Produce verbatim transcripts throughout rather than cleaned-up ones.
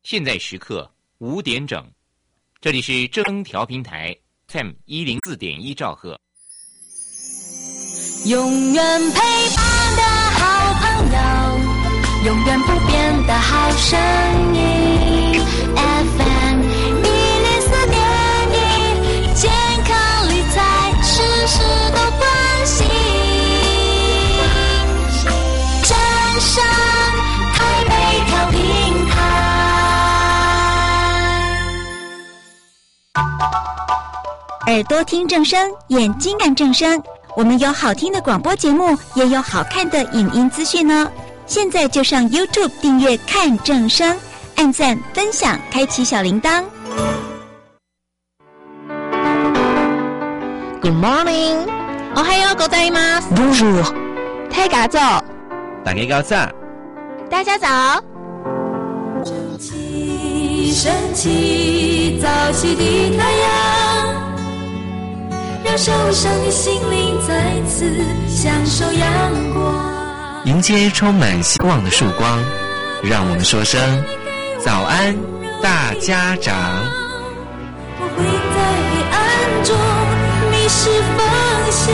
现在时刻五点整，这里是正声调频台 F M 一零四点一兆赫。 永远陪伴的好朋友，永远不变的好声音 F M 一零四点一，健康理财事事都关心，正声台北调频台。 耳朵听正声，眼睛看正声。我们有好听的广播节目，也有好看的影音资讯呢。现在就上 YouTube 订阅看正声，按赞分享，开启小铃铛。 Good morning， おはようございます。 Bonjour， 大家早， 大家早， 大家早。 升起，升起，早起的太阳，让社会上的心灵再次享受阳光， 迎接充满希望的曙光。让我们说声早安，大家长。 我会在黑暗中迷失方向，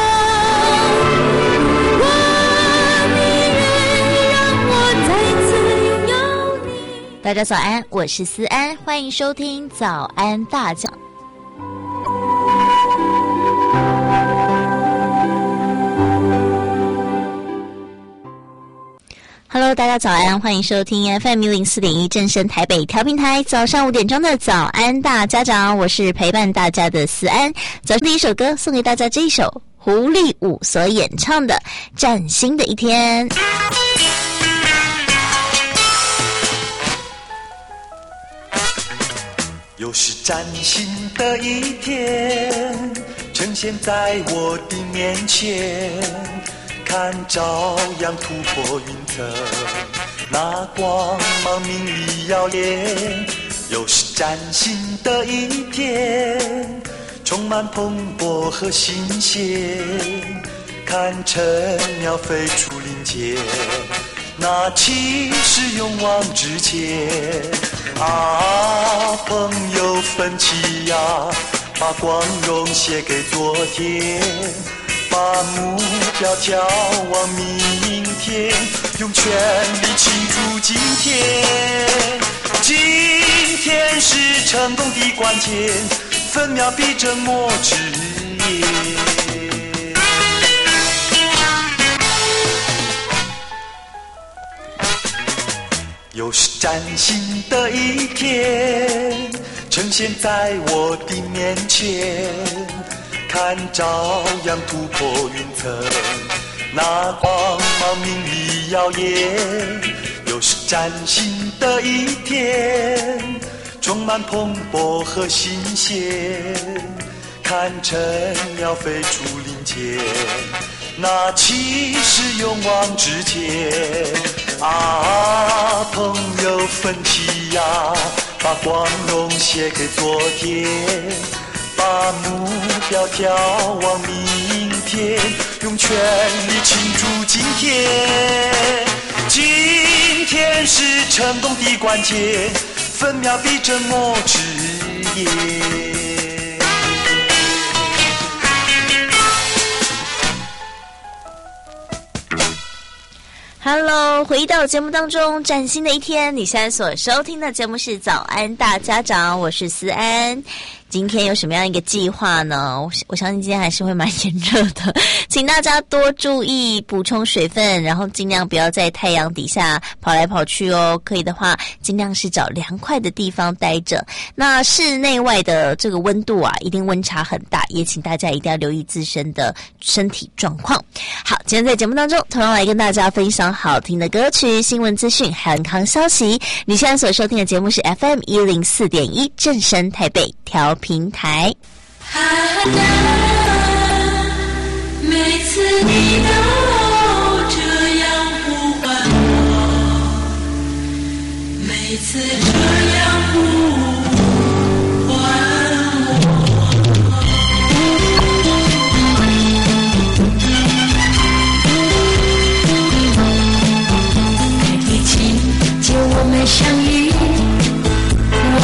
如果你愿意让我再次拥有你。 大家早安，我是思安，欢迎收听早安大家。Hello， 大家早安，欢迎收听 F M 一零四点一正声台北调频台，早上五点钟的早安大家长，我是陪伴大家的思安。早上第一首歌送给大家，这一首狐狸舞所演唱的《崭新的一天》。 又是崭新的一天，呈现在我的面前。看朝阳突破云层，那光芒明丽耀眼。又是崭新的一天，充满蓬勃和新鲜。看晨鸟飞出林间，那气势勇往直前。啊，朋友奋起呀，把光荣写给昨天。把目标眺望明天，用全力庆祝今天。今天是成功的关键，分秒必争莫直言。又是崭新的一天，呈现在我的面前。看朝阳突破云层，那光芒明丽耀眼。又是崭新的一天，充满蓬勃和新鲜。看晨鸟飞出林间，那气势勇往直前。啊，朋友奋起呀，把光荣写给昨天。把目标眺望明天，用全力庆祝今天。今天是成功的关键，分秒必争莫直言。 Hello， 回到节目当中，崭新的一天。你现在所收听的节目是早安大家长，我是思安。今天有什么样一个计划呢？我我相信今天还是会蛮炎热的，请大家多注意补充水分，然后尽量不要在太阳底下跑来跑去哦。可以的话，尽量是找凉快的地方待着。那室内外的这个温度啊，一定温差很大，也请大家一定要留意自身的身体状况。好，今天在节目当中，同样来跟大家分享好听的歌曲、新闻资讯、健康消息。你现在所收听的节目是 F M 一零四点一正声台北调平台。 每次你都这样呼唤我，每次这样呼唤我。爱的情节我们相遇，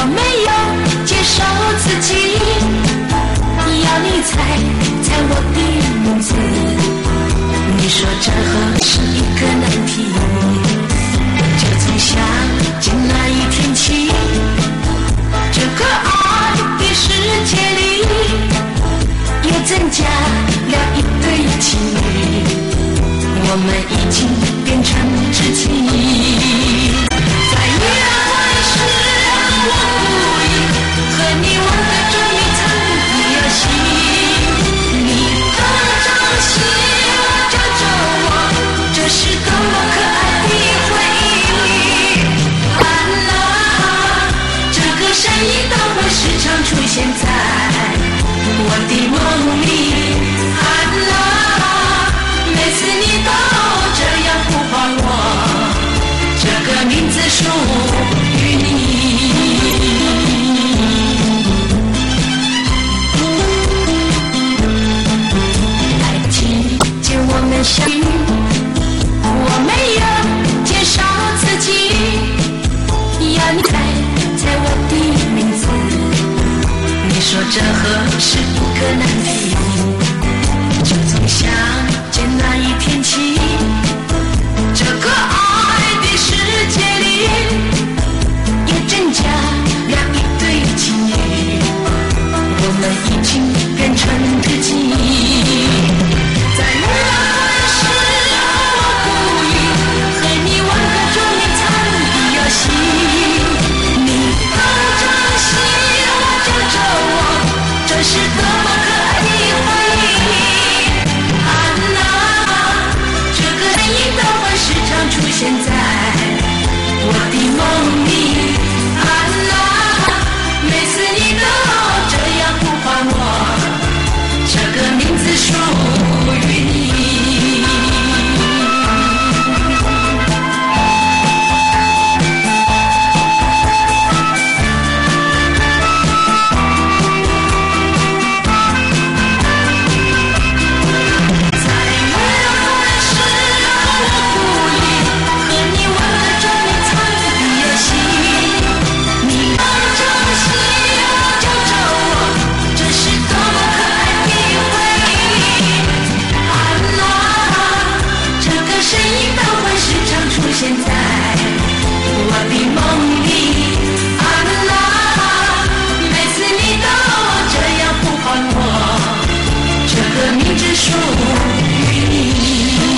没有接受自己，要你猜猜我的名字。你说这何是一个难题，就从相见那一天起，这个爱的世界里又增加了一对情侣，我们已经变成知己。在约会时我故意和你玩个捉迷藏的游戏，你东张西望找找我，这是多么可爱的回忆。安娜，这个身影都会时常出现在我的梦里。安娜，每次你都这样呼唤我，这个名字属于你。爱情见我们相遇，我没有介绍自己，要你猜猜我的名字。你说这何是一个难题，就从相见那一天起，这个爱的世界里又增加了一对情侣，我们已经变成知己。在约会时我故意和你玩个捉迷藏的游戏，你东张西望找找我，这是多么可爱的回忆。安娜，这个身影都会时常出现在我的梦里。安娜，每次你都这样呼唤我，这个名字属于你。现在我的梦里，安娜，每次你都这样呼唤我，这个名字属于你。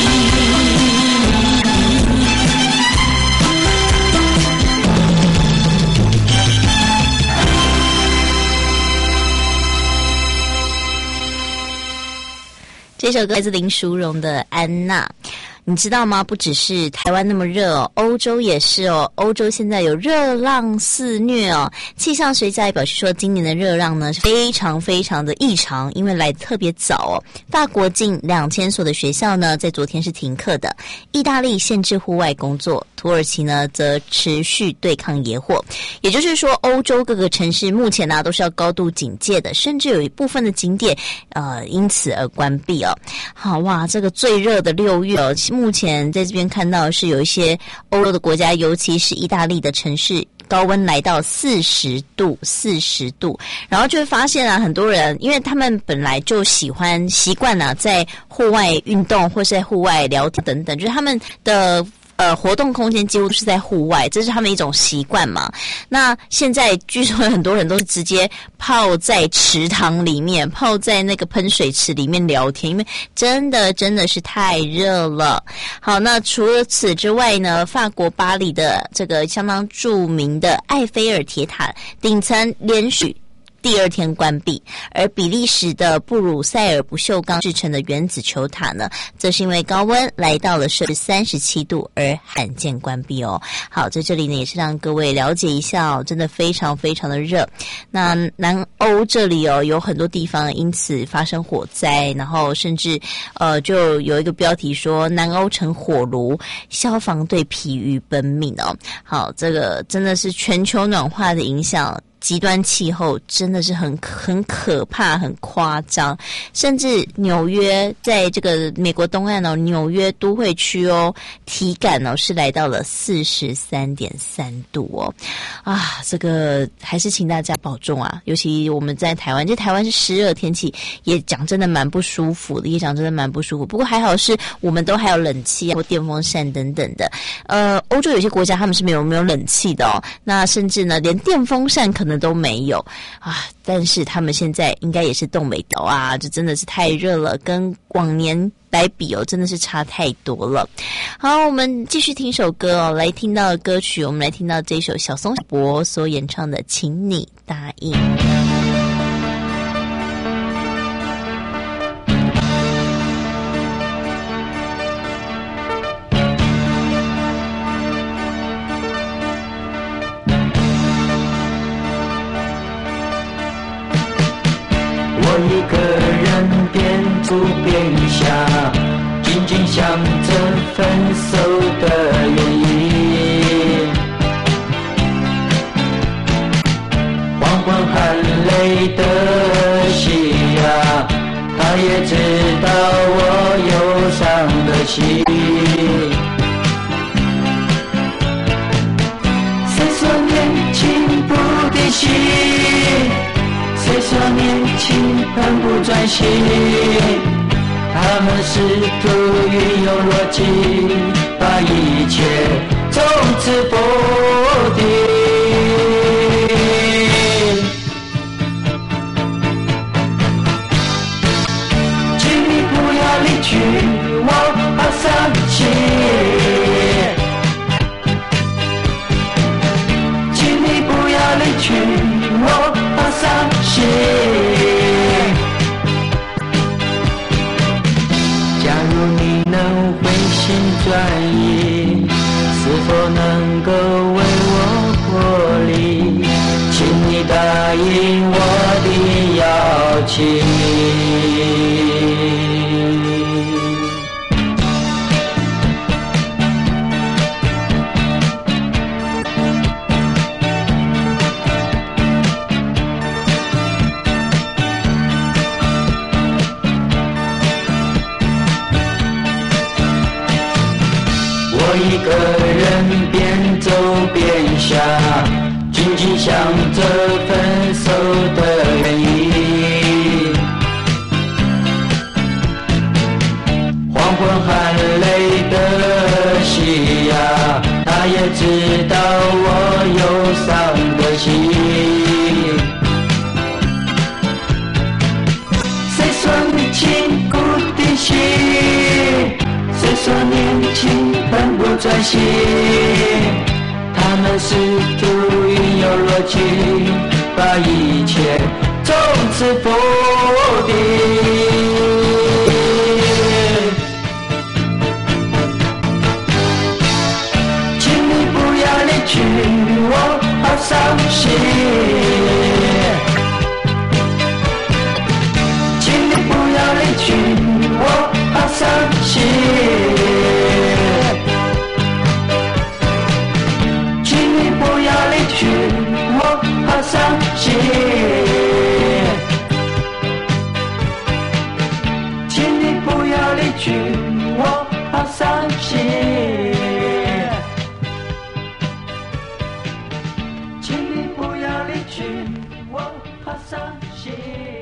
这首歌来自林淑荣的《安娜》。你知道吗？不只是台湾那么热哦，欧洲也是哦。欧洲现在有热浪肆虐哦。气象学家也表示说，今年的热浪呢是非常非常的异常，因为来得特别早哦。法国近两千所的学校呢，在昨天是停课的。意大利限制户外工作，土耳其呢则持续对抗野火。也就是说，欧洲各个城市目前呢、啊、都是要高度警戒的，甚至有一部分的景点呃因此而关闭哦。好哇，这个最热的六月哦。目前在这边看到是有一些欧洲的国家，尤其是意大利的城市，高温来到四十度，四十度，然后就会发现啊，很多人因为他们本来就喜欢习惯啊，在户外运动或是在户外聊天等等，就是他们的呃，活动空间几乎是在户外，这是他们一种习惯嘛。那现在据说很多人都是直接泡在池塘里面，泡在那个喷水池里面聊天，因为真的真的是太热了。好，那除了此之外呢，法国巴黎的这个相当著名的埃菲尔铁塔顶层连续第二天关闭，而比利时的布鲁塞尔不锈钢制成的原子球塔呢，则是因为高温来到了摄氏三十七度而罕见关闭哦。好，在这里呢也是让各位了解一下哦，真的非常非常的热。那南欧这里哦有很多地方因此发生火灾，然后甚至呃就有一个标题说南欧成火炉，消防队疲于奔命哦。好，这个真的是全球暖化的影响。 极端气候真的是很很可怕、很夸张，甚至纽约在这个美国东岸哦，纽约都会区哦，体感哦是来到了四十三点三度哦，啊，这个还是请大家保重啊！尤其我们在台湾，就台湾是湿热天气，也讲真的蛮不舒服的，也讲真的蛮不舒服。不过还好是我们都还有冷气啊或电风扇等等的。呃，欧洲有些国家他们是没有没有冷气的哦，那甚至呢连电风扇可能都没有啊。但是他们现在应该也是冻没到啊，这真的是太热了，跟往年来比哦，真的是差太多了。好，我们继续听首歌哦，来听到的歌曲，我们来听到这首小松小博所演唱的《请你答应》。 我一个人边走边想，紧紧想着分手的原因。黄昏含泪的夕阳，他也知道我忧伤的心。谁说年轻不定心？谁说年轻很不专心？他们试图运用逻辑，把一切从此否定。请你不要离去，我好伤心。请你不要离去，我好伤心。假如你能回心转意，是否能够为我破例？请你答应我的邀请。我一个人边走边想，紧紧想着分手的原因。黄昏含泪的夕阳，他也知道我忧伤的心。谁说年轻固定心？谁说年轻很不专心？他们试图运用逻辑，把一切从此否定。请你不要离去，我好伤心。请你不要离去，我好伤心。请你不要离去，我好伤心。请你不要离去，我好伤心。请你不要离去，我好伤心。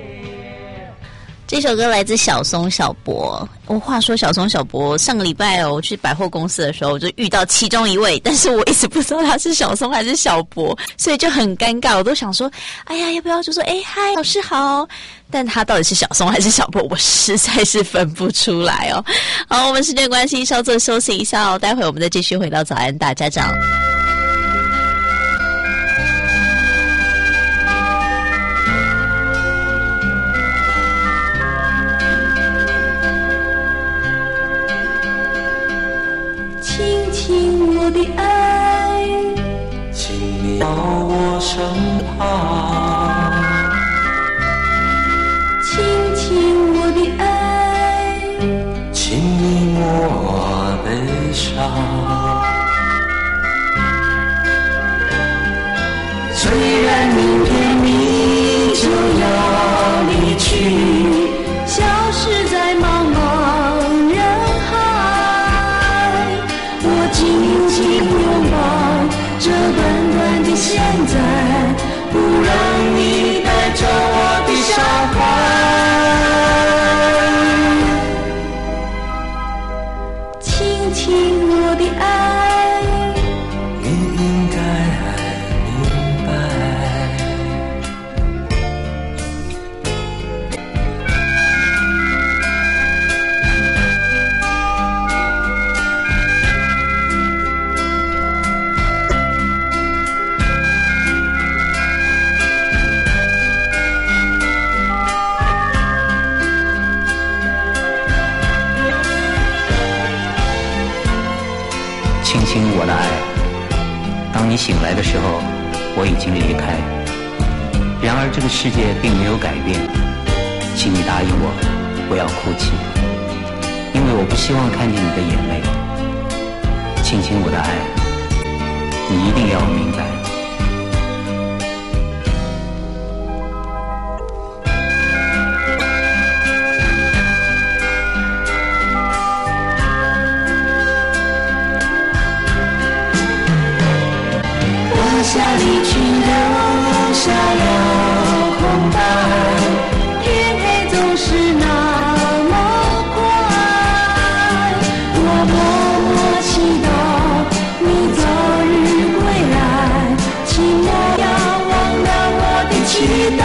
这首歌来自小松小博。我话说小松小博上个礼拜哦，我去百货公司的时候，我就遇到其中一位，但是我一直不知道他是小松还是小博，所以就很尴尬。我都想说，哎呀，要不要就说，哎嗨，老师好？但他到底是小松还是小博，我实在是分不出来哦。好，我们时间关系，稍作休息一下哦，待会我们再继续回到早安大家长。 亲亲我的爱， 请你到我身旁， 亲亲我的爱， 请你摸我悲伤。虽然明天醒来的时候，我已经离开。然而这个世界并没有改变，请你答应我，不要哭泣，因为我不希望看见你的眼泪。亲亲我的爱，你一定要明白。 往下离去，留下了空白，天黑总是那么快。我默默祈祷你早日归来，请莫要忘了我的期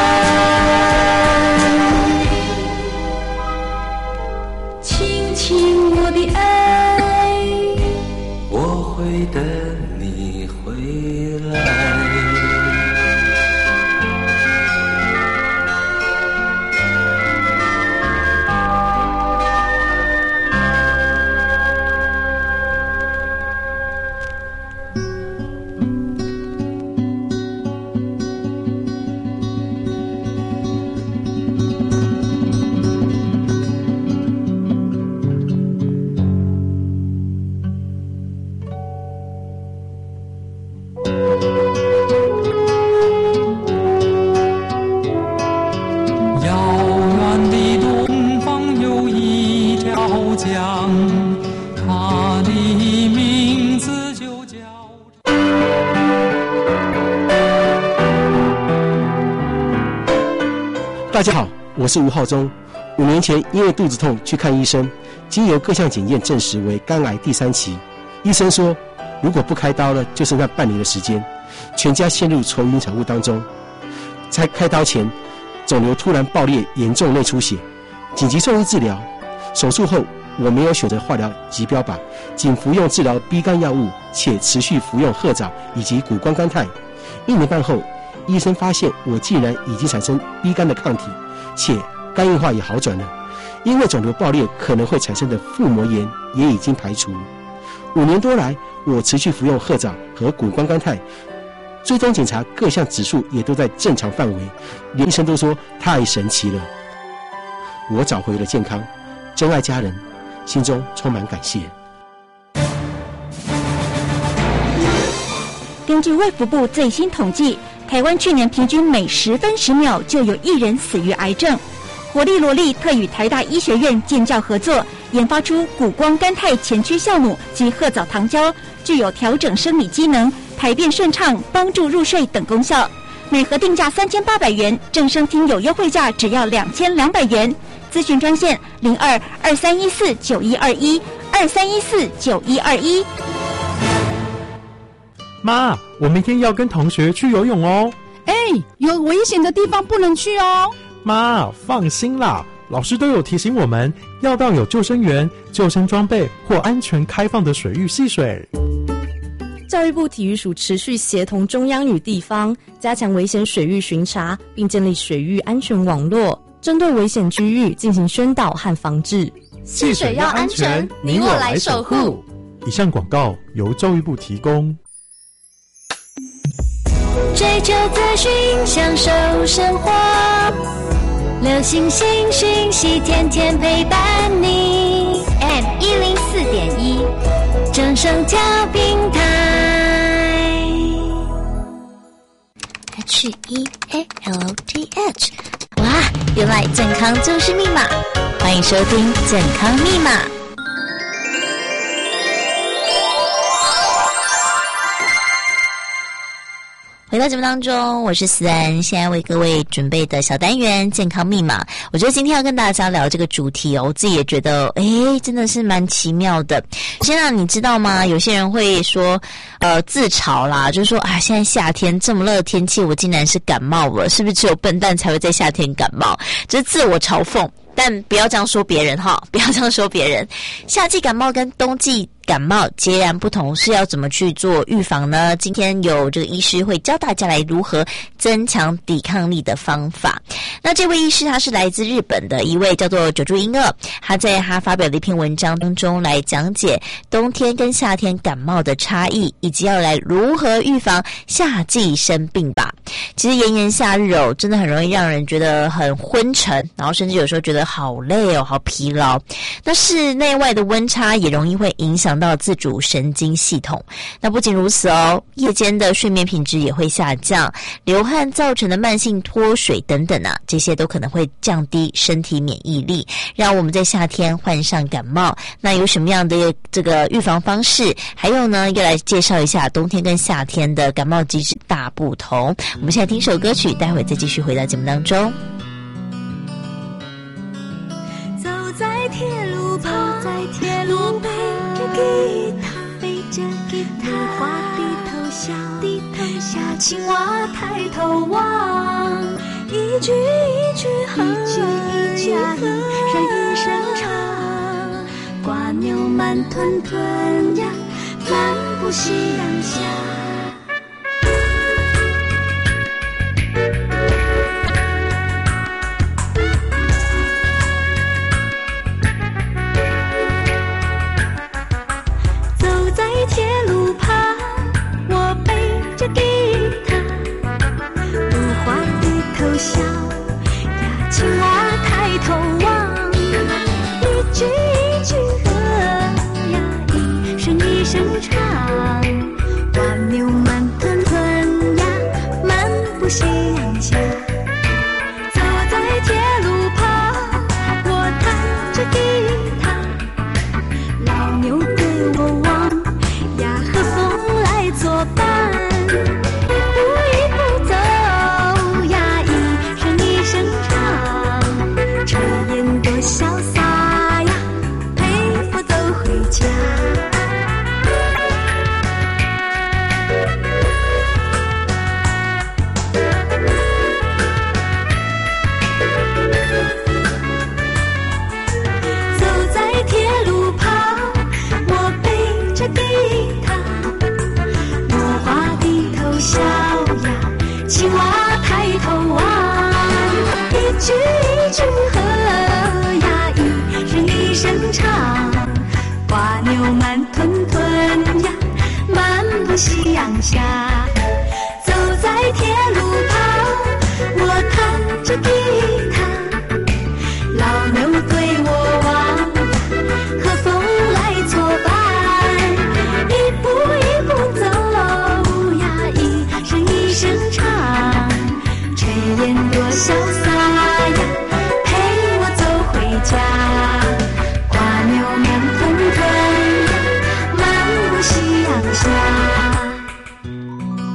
待。亲亲我的爱， 我会等你回来。 大家好，我是吴浩中。五年前因为肚子痛去看医生，经由各项检验证实为肝癌第三期。医生说，如果不开刀了，就剩下半年的时间，全家陷入愁云惨雾当中。在开刀前，肿瘤突然爆裂，严重内出血，紧急送医治疗。手术后，我没有选择化疗及标靶，仅服用治疗 B 肝药物，且持续服用褐藻以及谷胱甘肽。一年半后，医生发现我竟然已经产生 B 肝的抗体，且肝硬化也好转了。因为肿瘤爆裂可能会产生的腹膜炎也已经排除。五年多来，我持续服用褐藻和谷胱甘肽，追踪检查各项指数也都在正常范围，连医生都说太神奇了。我找回了健康，珍爱家人，心中充满感谢。 根据卫福部最新统计，台湾去年平均每十分十秒就有一人死于癌症。活力罗力特与台大医学院建教合作，研发出谷胱甘肽前驱酵母及褐藻糖胶，具有调整生理机能、排便顺畅、帮助入睡等功效。每盒定价三千八百元，正声听有优惠价只要两千两百元。咨询专线零二二三一四九一二一二三一四九一二一。 妈，我明天要跟同学去游泳哦。 哎，有危险的地方不能去哦。 妈，放心啦，老师都有提醒我们要到有救生员、救生装备或安全开放的水域戏水。 教育部体育署持续协同中央与地方，加强危险水域巡查，并建立水域安全网络，针对危险区域进行宣导和防治。 戏水要安全，你我来守护。 以上广告由教育部提供。 追求资讯，享受生活，流行新讯息，天天陪伴你。M 一零四点一，正声调频台。H E A L T H， 哇，原来健康就是密码！欢迎收听《健康密码》。回到节目当中，我是思安，现在为各位准备的小单元健康密码。我觉得今天要跟大家聊这个主题哦，我自己也觉得诶真的是蛮奇妙的。现在你知道吗，有些人会说呃自嘲啦，就是说啊，现在夏天这么热的天气，我竟然是感冒了，是不是只有笨蛋才会在夏天感冒？这是自我嘲讽。但不要这样说别人哈，不要这样说别人。夏季感冒跟冬季感冒截然不同，是要怎么去做预防呢？今天有这个医师会教大家来如何增强抵抗力的方法。那这位医师他是来自日本的一位叫做久住英二，他在他发表的一篇文章当中来讲解冬天跟夏天感冒的差异，以及要来如何预防夏季生病吧。其实炎炎夏日哦，真的很容易让人觉得很昏沉，然后甚至有时候觉得好累哦，好疲劳。那室内外的温差也容易会影响到自主神经系统。那不仅如此哦，夜间的睡眠品质也会下降，流汗造成的慢性脱水等等啊，这些都可能会降低身体免疫力，让我们在夏天患上感冒。那有什么样的这个预防方式？还有呢，要来介绍一下冬天跟夏天的感冒机制大不同。我们现在听首歌曲，待会再继续回到节目当中。 走在铁路旁，在铁路背着吉他，背着吉他，花低头笑，低头笑，青蛙抬头望，一句一句和，一句一句和，人一声唱，瓜牛慢吞吞呀，漫步夕阳下。铁路旁，我背着吉他，芦花低头笑呀，青蛙抬头望，一句一句和呀，一声一声唱，瓜牛慢吞吞呀，漫步夕阳下。走在铁路旁，我弹着吉他，老牛对我望呀，和风来作伴，一步一步走呀，一声一声唱，炊烟多潇洒呀，陪我走回家。走在铁路旁，我背着吉他，落花低头笑呀，青蛙抬头望，一句一句和呀，一声一声唱，瓜牛慢吞吞呀，漫步夕阳下。走在铁路旁，我弹着吉他，老牛对我望，和风来作伴，一步一步走呀，一声一声唱，炊烟多潇洒呀，陪我走回家。瓜牛慢吞吞呀，漫步夕阳下。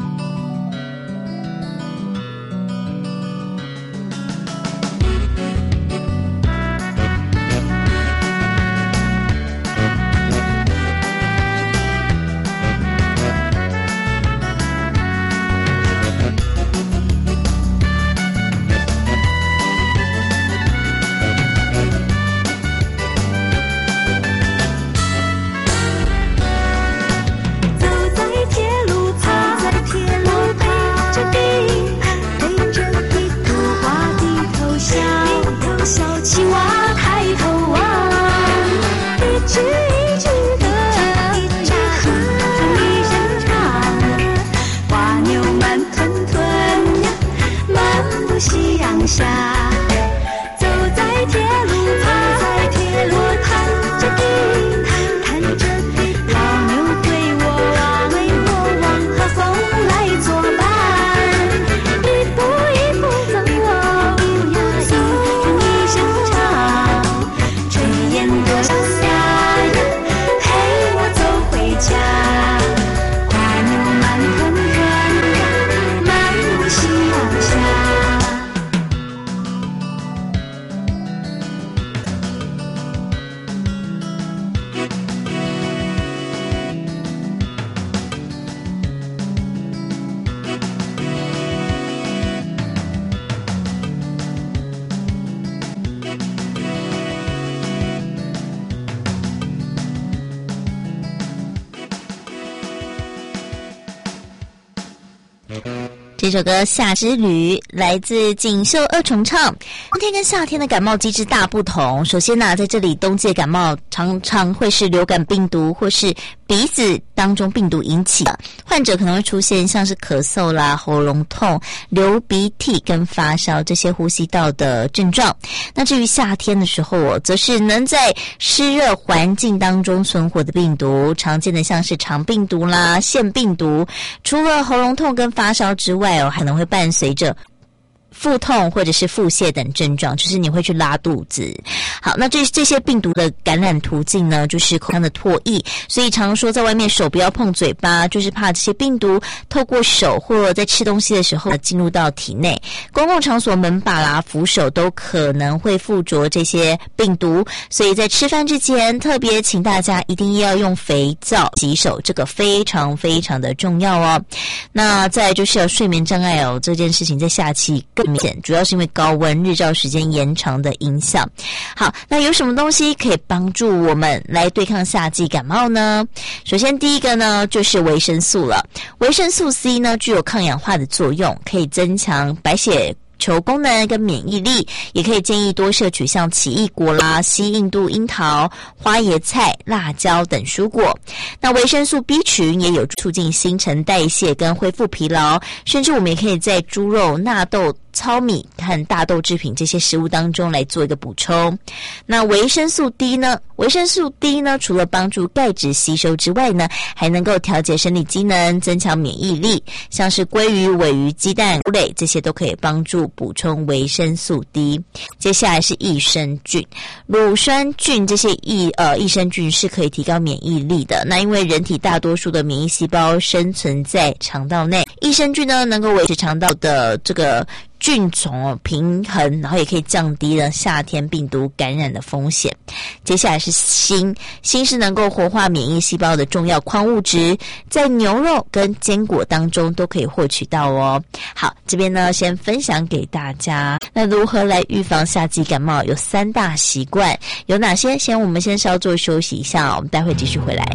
这首歌《夏之旅》来自锦绣二重唱。冬天跟夏天的感冒机制大不同。首先呢、啊，在这里冬季感冒常常会是流感病毒或是鼻子当中病毒引起的，患者可能会出现像是咳嗽啦、喉咙痛、流鼻涕跟发烧这些呼吸道的症状。那至于夏天的时候哦，则是能在湿热环境当中存活的病毒，常见的像是肠病毒啦、腺病毒。除了喉咙痛跟发烧之外哦，还可能会伴随着腹痛或者是腹泻等症状，就是你会去拉肚子。好，那这这些病毒的感染途径呢，就是口腔的唾液，所以常说在外面手不要碰嘴巴，就是怕这些病毒透过手或在吃东西的时候进入到体内。公共场所门把啦、扶手都可能会附着这些病毒，所以在吃饭之前特别请大家一定要用肥皂洗手，这个非常非常的重要哦。那再来就是有睡眠障碍哦，这件事情在夏季更明显，主要是因为高温、日照时间延长的影响。好，那有什么东西可以帮助我们来对抗夏季感冒呢？首先第一个呢，就是维生素了。维生素 C 呢，具有抗氧化的作用，可以增强白血球功能跟免疫力，也可以建议多摄取像奇异果啦、西印度樱桃、花椰菜、辣椒等蔬果。那维生素 B 群也有促进新陈代谢跟恢复疲劳，甚至我们也可以在猪肉、纳豆、糙米和大豆制品这些食物当中来做一个补充。那维生素 D 呢？维生素 D 呢，除了帮助钙质吸收之外呢，还能够调节生理机能，增强免疫力。像是鲑鱼、鲔鱼、鸡蛋、菇类这些都可以帮助补充维生素 D。接下来是益生菌，乳酸菌这些益呃益生菌是可以提高免疫力的。那因为人体大多数的免疫细胞生存在肠道内，益生菌呢能够维持肠道的这个菌种平衡，然后也可以降低了夏天病毒感染的风险。接下来是锌，锌是能够活化免疫细胞的重要矿物质，在牛肉跟坚果当中都可以获取到哦。好，这边呢先分享给大家。那如何来预防夏季感冒？有三大习惯，有哪些？先我们先稍作休息一下，我们待会继续回来。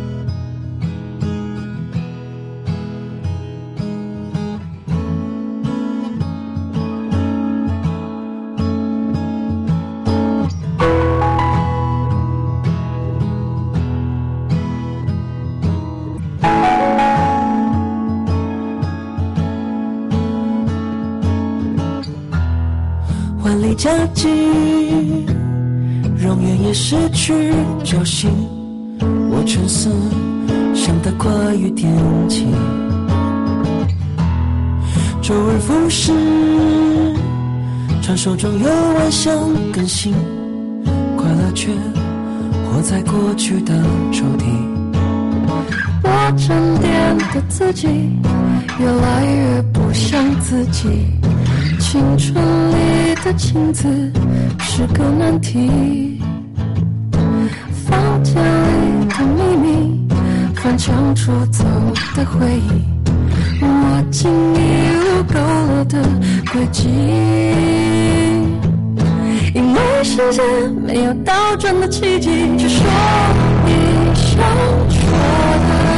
万里交集，容颜也失去朝夕。我春色像大跨越天际，周而复始，传说中有万象更新，快乐却活在过去的抽屉。 我沉淀的自己越来越不像自己，青春里的镜子是个难题，房间里的秘密，翻墙出走的回忆，我经已路够了的轨迹。因为世界没有倒转的奇迹，去说你想说的，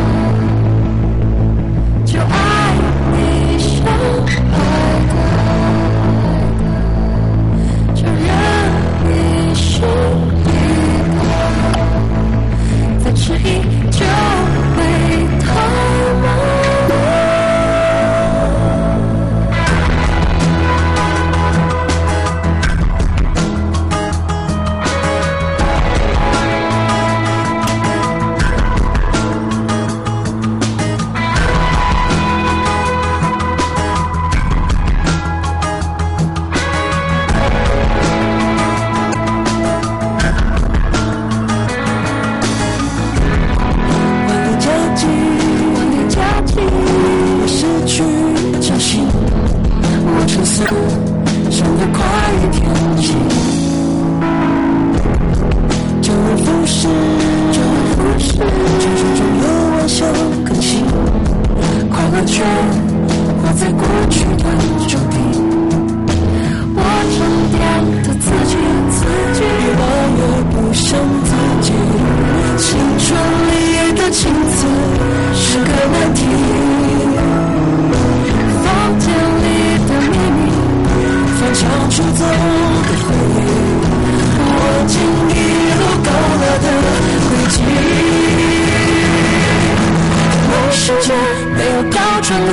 就爱你想爱的，就让你是一个，再迟疑就会太晚。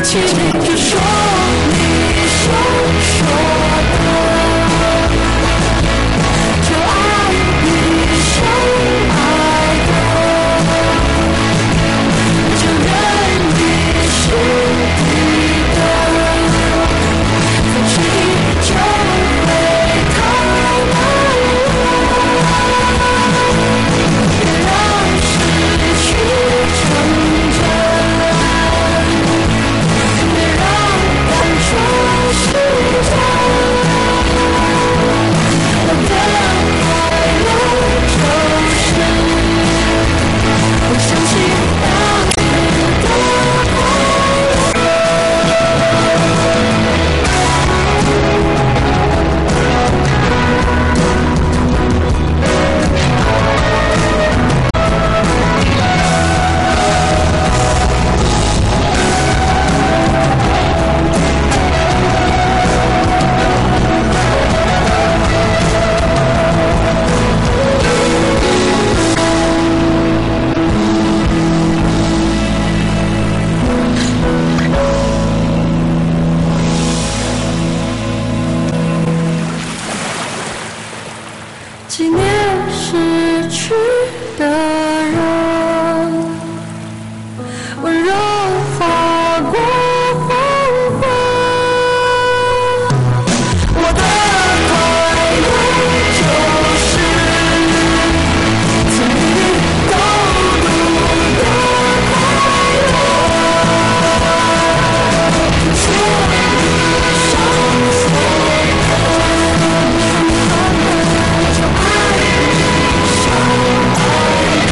情，就说你想说的，就爱你想爱的，就任你心底的，放弃就会太难了，别让失去成真，别让感觉失真，我的快乐就是我相信当你的快乐。纪念逝去的人，温柔划过黄昏，我的快乐就是曾经抖动的快乐，说你想说的，就爱你想爱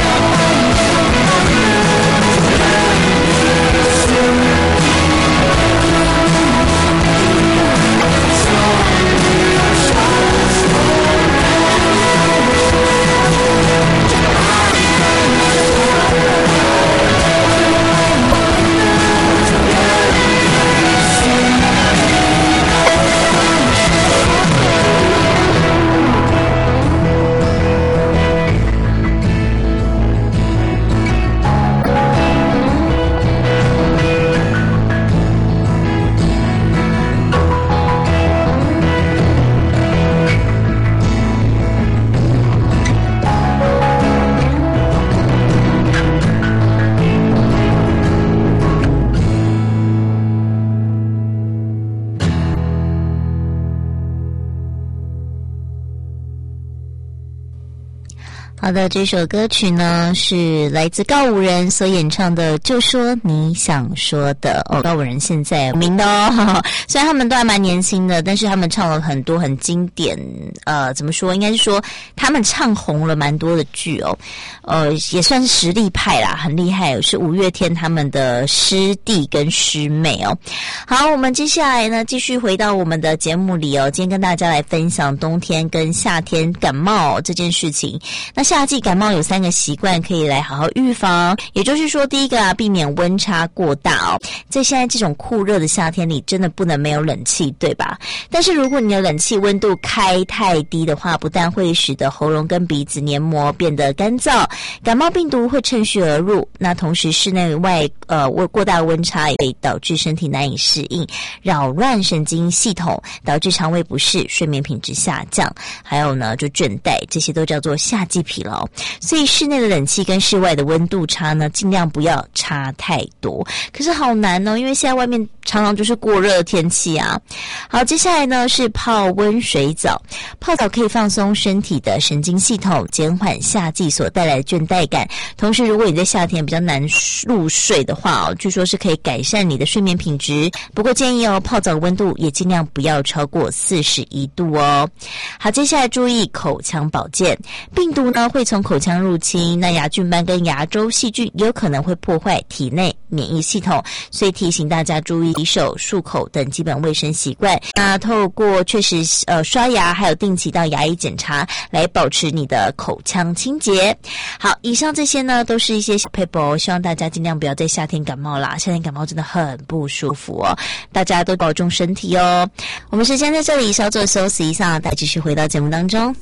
好的，这首歌曲呢是来自告五人所演唱的《就说你想说的》哦。告五人现在有名的哦，虽然他们都还蛮年轻的，但是他们唱了很多很经典，呃，怎么说？应该是说他们唱红了蛮多的剧哦，呃，也算是实力派啦，很厉害，是五月天他们的师弟跟师妹哦。好，我们接下来呢继续回到我们的节目里哦，今天跟大家来分享冬天跟夏天感冒这件事情。那夏季感冒有三个习惯可以来好好预防，也就是说，第一个啊，避免温差过大哦。在现在这种酷热的夏天里，真的不能没有冷气，对吧？但是如果你的冷气温度开太低的话，不但会使得喉咙跟鼻子黏膜变得干燥，感冒病毒会趁虚而入。那同时室内外呃过大温差也会导致身体难以适应，扰乱神经系统，导致肠胃不适、睡眠品质下降，还有呢就倦怠，这些都叫做夏季疲劳。所以室内的冷气跟室外的温度差呢，尽量不要差太多。可是好难哦，因为现在外面常常就是过热的天气啊。好，接下来呢是泡温水澡。泡澡可以放松身体的神经系统，减缓夏季所带来的倦怠感。同时，如果你在夏天比较难入睡的话哦，据说是可以改善你的睡眠品质。不过建议哦，泡澡温度也尽量不要超过四十一度哦。好，接下来注意口腔保健。病毒呢会从口腔入侵，那牙菌斑跟牙周细菌也有可能会破坏体内免疫系统，所以提醒大家注意洗手、漱口等基本卫生习惯。那透过确实呃刷牙，还有定期到牙医检查，来保持你的口腔清洁。好，以上这些呢都是一些小撇步，希望大家尽量不要在夏天感冒啦。夏天感冒真的很不舒服哦，大家都保重身体哦。我们时间在这里稍作休息一下，再继续回到节目当中。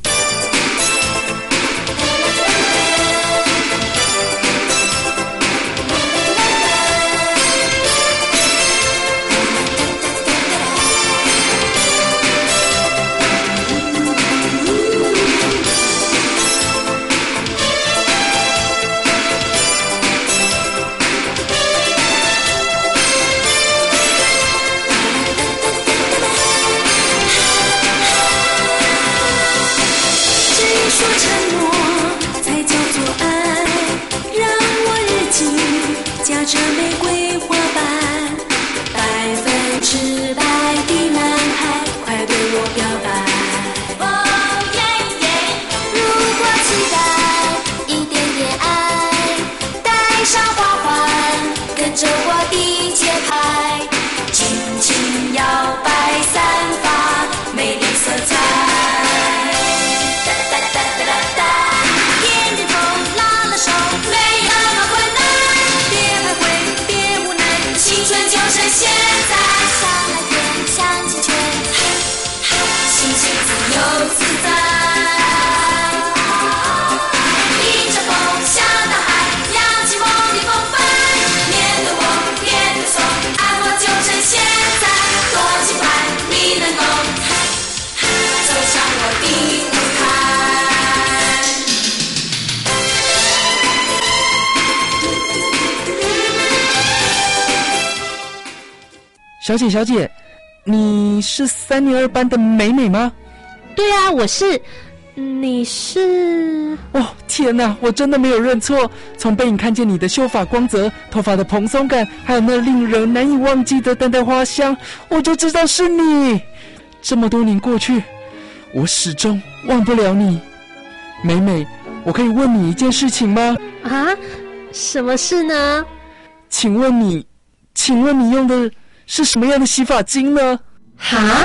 小姐小姐，你是三年二班的美美吗？ 对啊，我是。你是？ 哦，天哪，我真的没有认错。从背影看见你的秀发光泽、头发的蓬松感，还有那令人难以忘记的淡淡花香，我就知道是你。这么多年过去，我始终忘不了你。美美，我可以问你一件事情吗？ 啊？什么事呢？ 请问你，请问你用的是什么样的洗发精呢？ 哈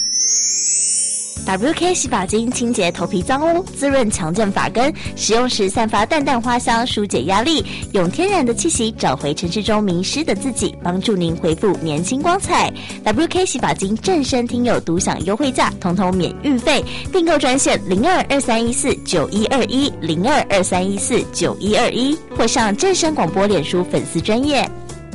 ？W K 洗发精清洁头皮脏污，滋润强健发根，使用时散发淡淡花香，疏解压力，用天然的气息找回城市中迷失的自己，帮助您恢复年轻光彩。W K 洗发精正身听友独享优惠价，统统免运费，订购专线零二二三一四九一二一零二二三一四九一二一，或上正声广播脸书粉丝专页。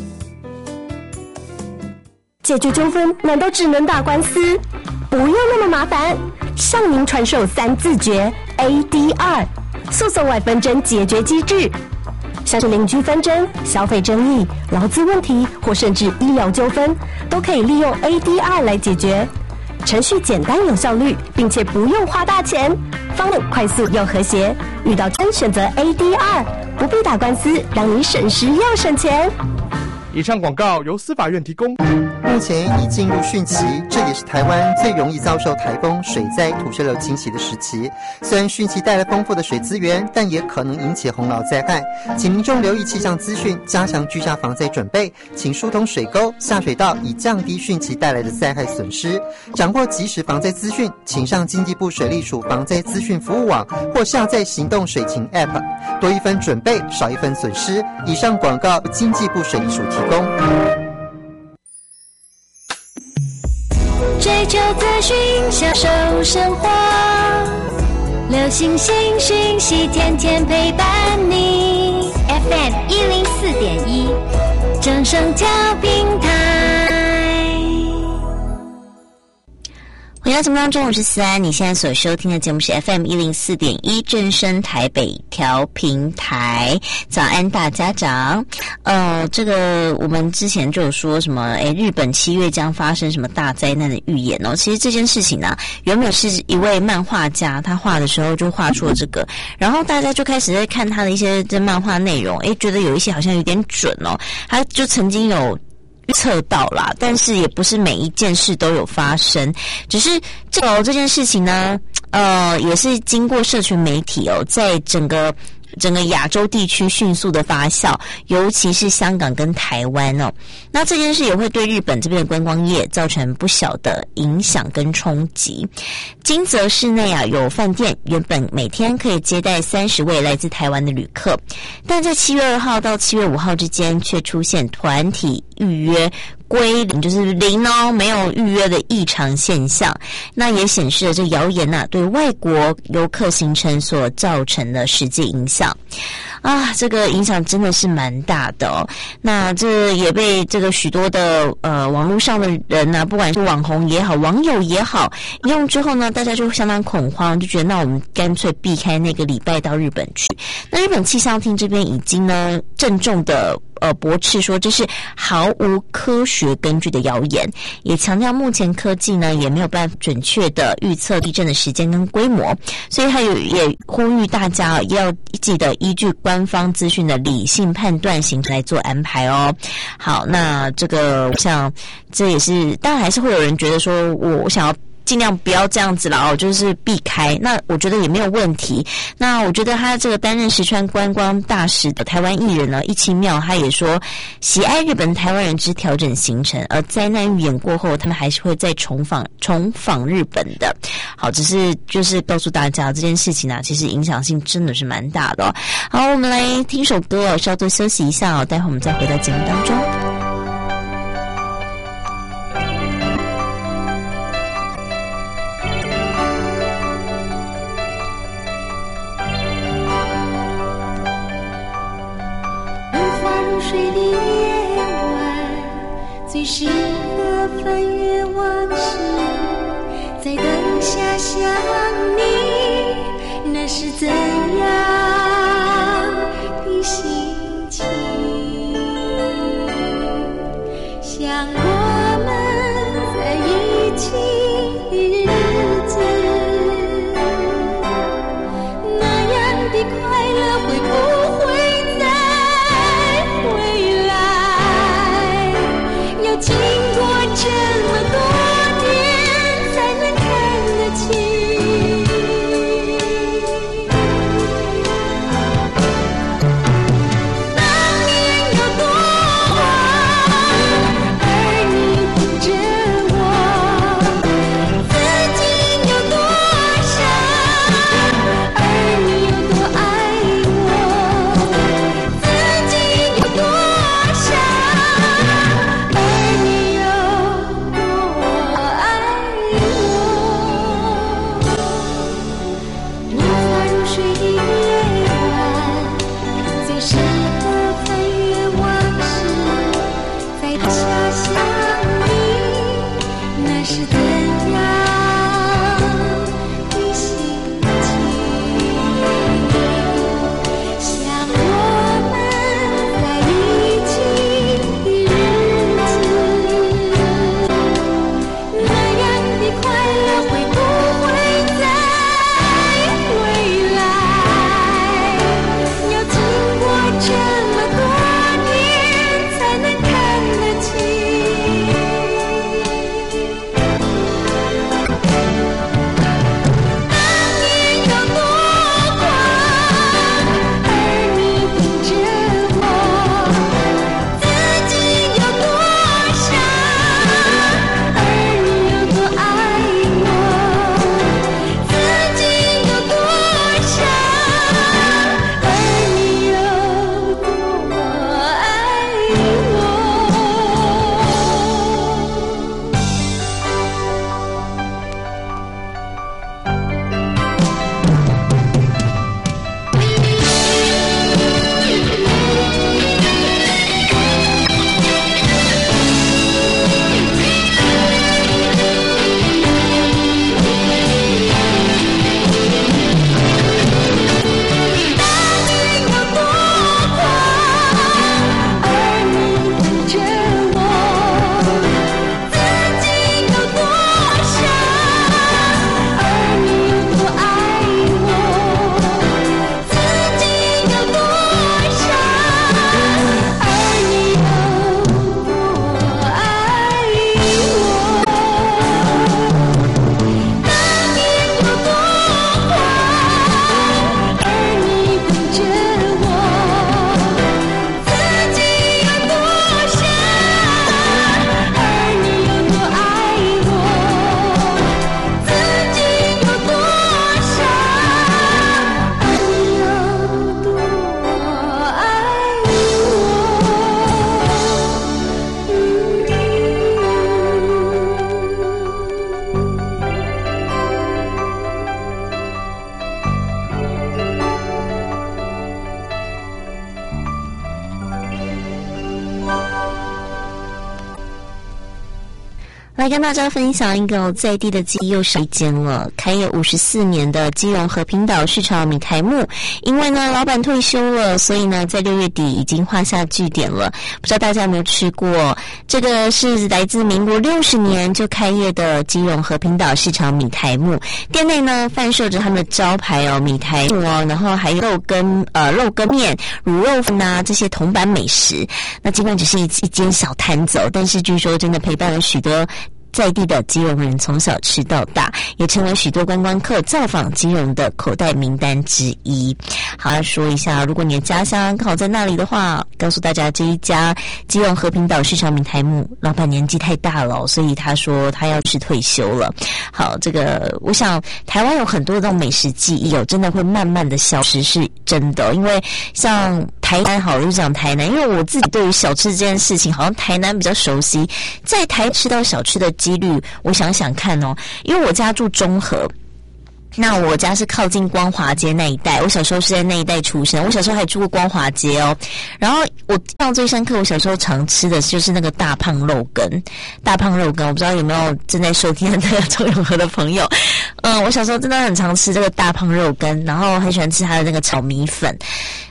解决纠纷难道只能打官司？不用那么麻烦，向您传授三字诀 A D R 诉讼外纷争解决机制，像是邻居纷争、消费争议、劳资问题或甚至医疗纠纷，都可以利用 A D R 来解决。程序简单有效率，并且不用花大钱，方便快速又和谐。遇到真选择 A D R， 不必打官司，让你省时又省钱。 以上广告由司法院提供。 目前已进入汛期，这也是台湾最容易遭受台风、水灾、土石流侵袭的时期。虽然汛期带来丰富的水资源，但也可能引起洪涝灾害，请民众留意气象资讯，加强居家防灾准备，请疏通水沟、下水道，以降低汛期带来的灾害损失。掌握即时防灾资讯，请上经济部水利署防灾资讯服务网或下载行动水情 App， 多一分准备，少一分损失。以上广告经济部水利署提供。 追求资讯，享受生活，流行新讯息，天天陪伴你。F M 一零四点一，正声调频台。 回到节目当中，我是思安。你现在所收听的节目是 F M 一零四点一正声台北调频台。早安，大家长。呃，这个我们之前就有说什么，诶，日本七月将发生什么大灾难的预言哦。其实这件事情呢、啊，原本是一位漫画家，他画的时候就画出了这个，然后大家就开始在看他的一些这漫画内容，诶，觉得有一些好像有点准哦。他就曾经有预测到啦，但是也不是每一件事都有发生，只是这个、哦、这件事情呢，呃，也是经过社群媒体哦，在整个整个亚洲地区迅速的发酵，尤其是香港跟台湾哦。那这件事也会对日本这边的观光业造成不小的影响跟冲击。金泽市内啊有饭店原本每天可以接待三十位来自台湾的旅客，但在七月二号到七月五号之间却出现团体预约归零，就是零哦，没有预约的异常现象。那也显示了这谣言啊对外国游客行程所造成的实际影响啊，这个影响真的是蛮大的哦。那这也被这个许多的呃网络上的人啊，不管是网红也好，网友也好，应用之后呢，大家就相当恐慌，就觉得那我们干脆避开那个礼拜到日本去。那日本气象厅这边已经呢郑重的呃驳斥说这是毫无科学根据的谣言，也强调目前科技呢也没有办法准确的预测地震的时间跟规模，所以他有也呼吁大家要记得依据官方资讯的理性判断行程来做安排哦。好，那这个像这也是当然还是会有人觉得说我我想要尽量不要这样子啦哦，就是避开。那我觉得也没有问题。那我觉得他这个担任石川观光大使的台湾艺人呢，一清妙他也说，喜爱日本台湾人之调整行程，而灾难预演过后，他们还是会再重访重访日本的。好，只是就是告诉大家这件事情啊，其实影响性真的是蛮大的哦。好，我们来听首歌哦，稍作休息一下哦，待会我们再回到节目当中。 水的夜晚最适合翻阅往事，在灯下想你，那是怎样的心情？像我们情的日子，那样的快乐会不会再回来？要经过这么多年才能看得清。 来跟大家分享一个在地的记忆又是一间了，开业五十四年的基隆和平岛市场米苔目，因为呢老板退休了，所以呢在六月底已经画下句点了。不知道大家有没有吃过？这个是来自民国六十年就开业的基隆和平岛市场米苔目，店内呢贩售着他们的招牌哦米苔目哦，然后还有肉羹呃肉羹面、卤肉饭啊这些铜板美食。那尽管只是一一间小摊子哦，但是据说真的陪伴了许多在地的基隆人从小吃到大，也成为许多观光客造访基隆的口袋名单之一。好，来说一下，如果你的家乡刚好在那里的话，告诉大家这一家基隆和平岛市场米苔目老板年纪太大了，所以他说他要去退休了。好，这个我想台湾有很多这种美食记忆哦，真的会慢慢的消失，是真的。因为像台南好，就讲台南，因为我自己对于小吃这件事情，好像台南比较熟悉，在台吃到小吃的几率，我想想看哦，因为我家住中和，那我家是靠近光华街那一带，我小时候是在那一带出生，我小时候还住过光华街哦。然后我印象最深刻，我小时候常吃的就是那个大胖肉羹，大胖肉羹，我不知道有没有正在收听的那个中永和的朋友，嗯，我小时候真的很常吃这个大胖肉羹，然后很喜欢吃它的那个炒米粉。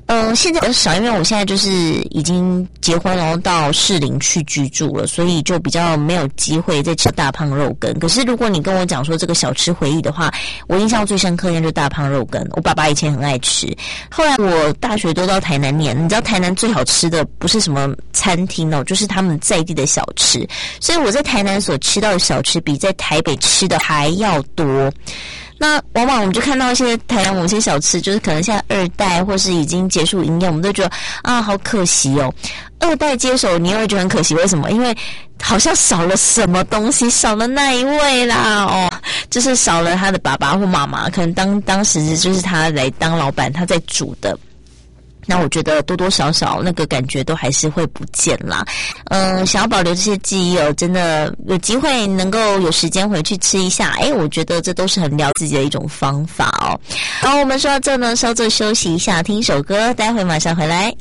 呃，现在比较少，因为我现在就是已经结婚了，到士林去居住了，所以就比较没有机会再吃大胖肉羹。可是如果你跟我讲说这个小吃回忆的话，我印象最深刻的就是大胖肉羹，我爸爸以前很爱吃。后来我大学都到台南念，你知道台南最好吃的不是什么餐厅哦，就是他们在地的小吃，所以我在台南所吃到的小吃比在台北吃的还要多。那往往我们就看到一些台南某些小吃，就是可能现在二代或是已经结束营业，我们都觉得啊好可惜哦。二代接手你也会觉得很可惜，为什么？因为好像少了什么东西，少了那一位啦哦，就是少了他的爸爸或妈妈，可能当当时就是他来当老板，他在煮的。那我觉得多多少少那个感觉都还是会不见啦。嗯，想要保留这些记忆哦，真的有机会能够有时间回去吃一下，诶，我觉得这都是很了自己的一种方法哦。好，我们说到这呢，稍作休息一下，听首歌，待会马上回来。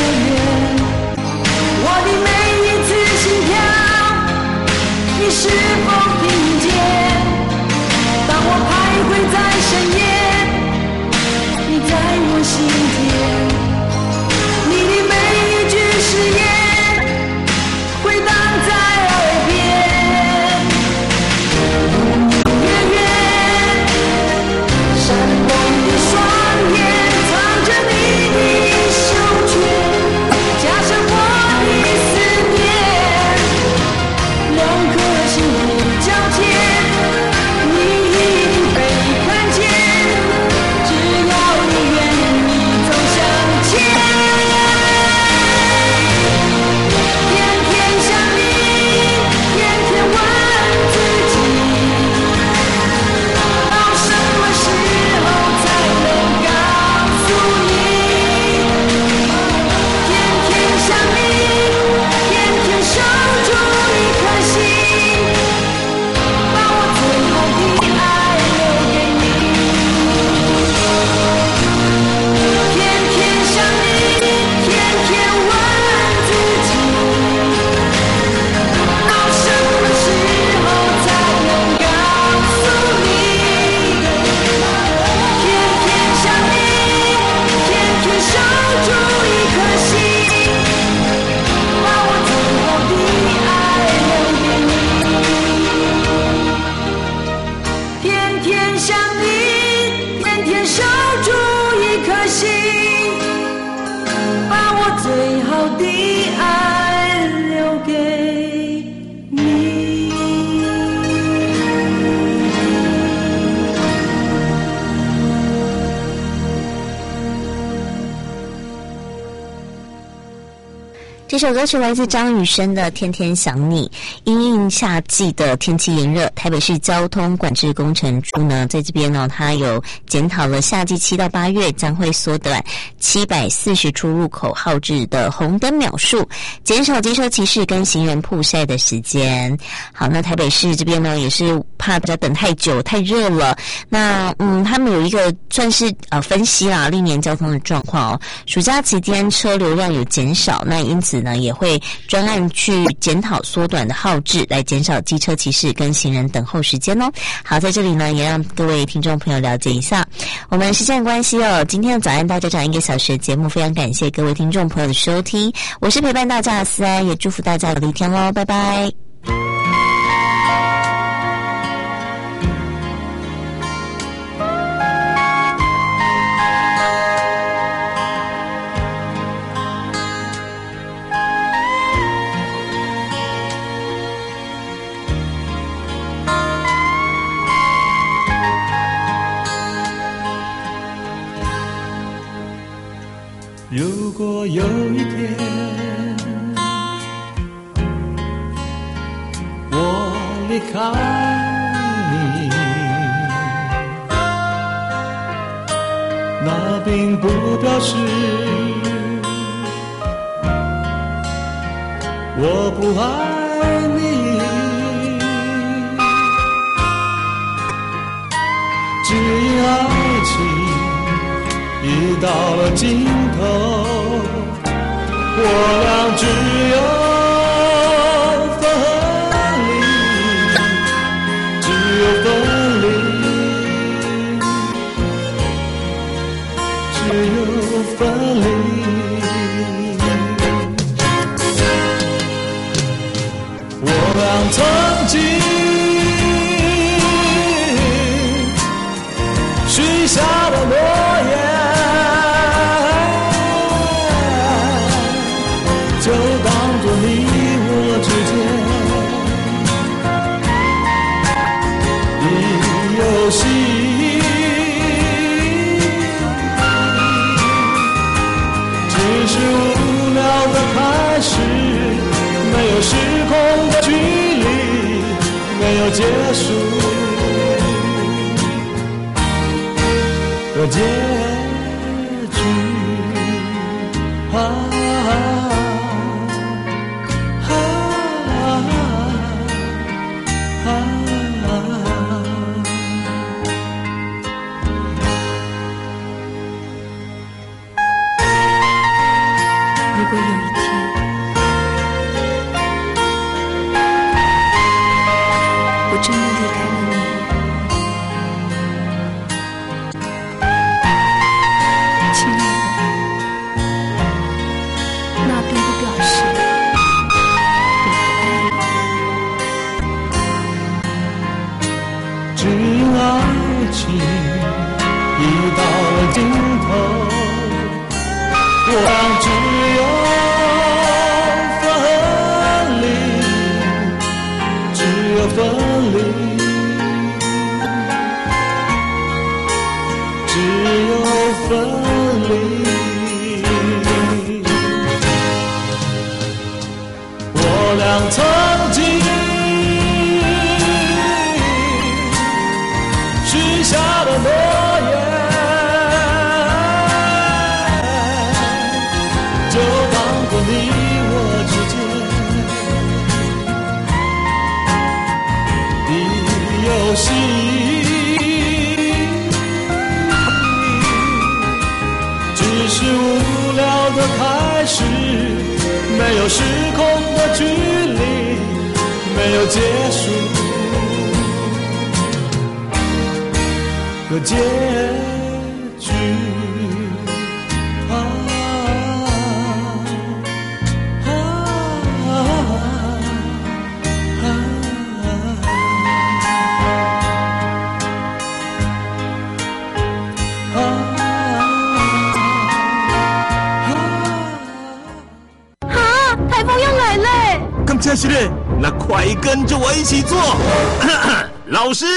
是这首歌曲来自张雨生的《天天想你》。因应夏季的天气炎热，台北市交通管制工程处呢，在这边呢，它有检讨了夏季七到八月将会缩短七百四十处入口号志的红灯秒数，减少机车骑士跟行人曝晒的时间。好，那台北市这边呢，也是怕大家等太久、太热了。那嗯，他们有一个算是呃分析啦，历年交通的状况哦。暑假期间车流量有减少，那因此呢，也会专案去检讨缩短的号志，来减少机车骑士跟行人等候时间哦。好，在这里呢，也让各位听众朋友了解一下。我们时间关系哦，今天的早安大家长一个小时的节目，非常感谢各位听众朋友的收听，我是陪伴大家的思安，也祝福大家有一天喽，拜拜。 如果有一天我离开你，那并不表示我不爱你，只因爱情已到了尽头，我俩只有分离，只有分离，只有分离。我俩曾经许下的诺言，就当作你我之间的游戏，只是无聊的开始，没有时空的距离，没有结束的结局啊。 如果有一天我真的离开了你，亲爱的，那并不表示我不爱你。 只因爱情已到了尽头，我俩只有分离，只有分离，只有分离。我俩曾经许下的诺言，就当作你我之间的游戏，只是无聊的开始，没有时空的距离，没有结束的结局啊。 这是嘞，那快跟着我一起做。老师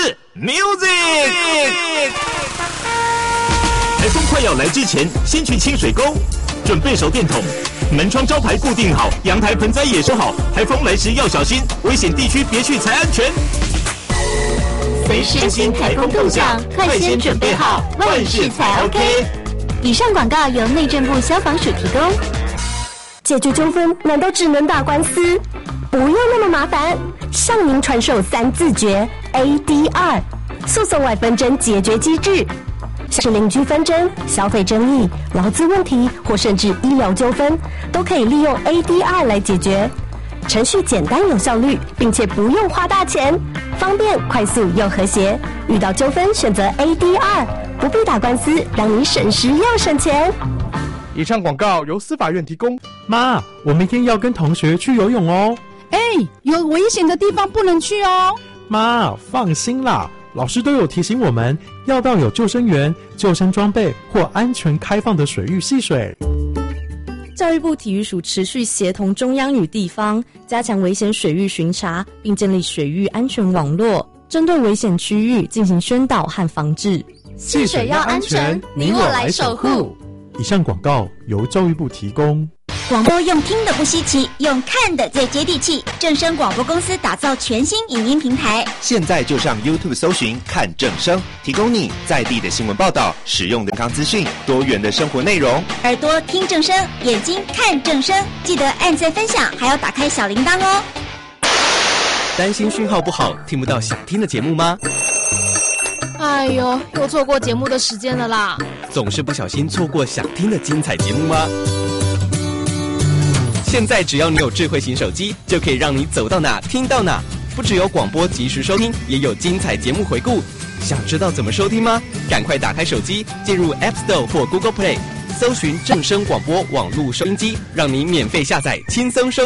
，music。台风快要来之前，先去清水沟， 准备手电筒，门窗招牌固定好，阳台盆栽也收好，台风来时要小心，危险地区别去才安全。 随时更新台风动向，快先准备好，万事才 OK。以上广告由内政部消防署提供。 解决纠纷难道只能打官司？不用那么麻烦，向您传授三字诀 A D R 诉讼外纷争解决机制。像是邻居纷争、消费争议、劳资问题或甚至医疗纠纷，都可以利用 A D R 来解决。程序简单有效率，并且不用花大钱，方便、快速又和谐。遇到纠纷选择 A D R， 不必打官司，让你省时又省钱。 以上广告由司法院提供。 妈，我明天要跟同学去游泳哦。 哎，有危险的地方不能去哦。 妈，放心啦，老师都有提醒我们，要到有救生员、救生装备或安全开放的水域戏水。 教育部体育署持续协同中央与地方，加强危险水域巡查，并建立水域安全网络，针对危险区域进行宣导和防治。 戏水要安全，你我来守护。 以上广告由教育部提供。 广播用听的不稀奇，用看的最接地气。正声广播公司打造全新影音平台， 现在就上 YouTube 搜寻看正声，提供你在地的新闻报道、实用的健康资讯、多元的生活内容。 耳朵听正声，眼睛看正声，记得按赞分享，还要打开小铃铛哦。 担心讯号不好，听不到想听的节目吗？ 哎呦，又错过节目的时间了啦！ 总是不小心错过想听的精彩节目吗？现在只要你有智慧型手机，就可以让你走到哪听到哪。不只有广播及时收听，也有精彩节目回顾。想知道怎么收听吗？赶快打开手机，进入 App Store 或 Google Play， 搜寻正声广播网络收音机，让你免费下载，轻松收听。